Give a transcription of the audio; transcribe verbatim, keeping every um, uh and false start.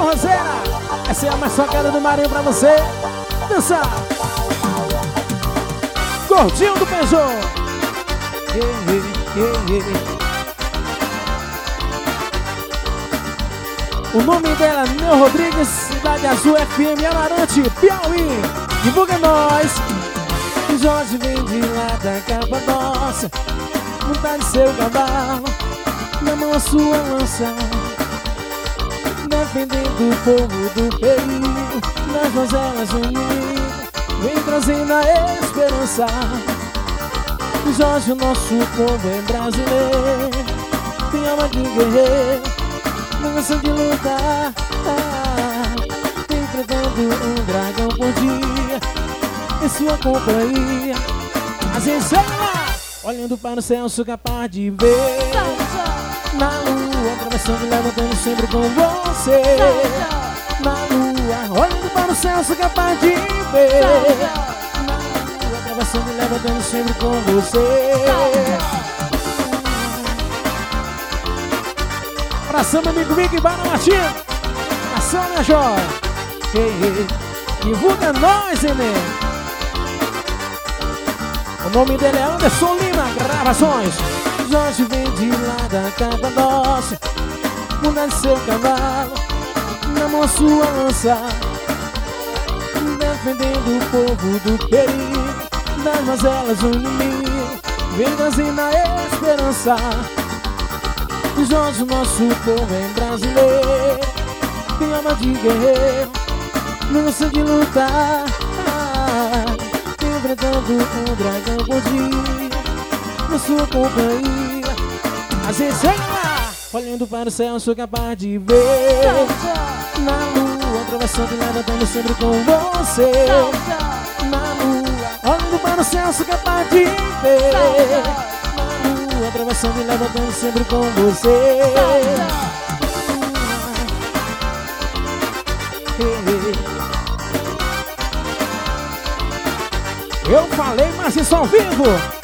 Roseira. Essa é a mais socada do Marinho pra você dançar. Gordinho do Peugeot. Yeah, yeah, yeah, yeah. O nome dela é Neu Rodrigues, Cidade Azul F M Amarante, Piauí. Divulga nós. O Jorge vem de lá da Capadócia, montar de seu cavalo, na mão a sua lança, defendendo o povo do perigo, nas donzelas do inimigo, vem trazendo a esperança. O Jorge, o nosso povo é brasileiro, tem alma de guerreiro, não gosta de lutar, ah, tem enfrentando um dragão por dia, em sua companhia. Às vezes ela, olhando para o céu, sou capaz de ver na lua, atravessando, levantando sempre com você. Na lua, olhando para o céu, sou capaz de ver na lua, atravessando, levantando sempre com você. Abração, meu amigo Vic, Barra Martinha. Abração, minha joia. Hey, hey. Divulga nós, Nenê. O nome dele é Anderson Lima, gravações. Jorge vem de lá da Capadócia, montar de seu cavalo, na mão a sua lança, defendendo o povo do perigo, das mazelas do inimigo, vem trazendo a esperança. O Jorge, o nosso povo é brasileiro, tem alma de guerreiro, não gosta de lutar, enfrentando um dragão por dia, na sua companhia. Às vezes ela, olhando para o céu, sou capaz de ver na lua, atravessando e levantando sempre com você. Na lua, olhando para o céu, sou capaz de ver na lua, atravessando e levantando sempre com você. Eu falei, mas isso ao vivo.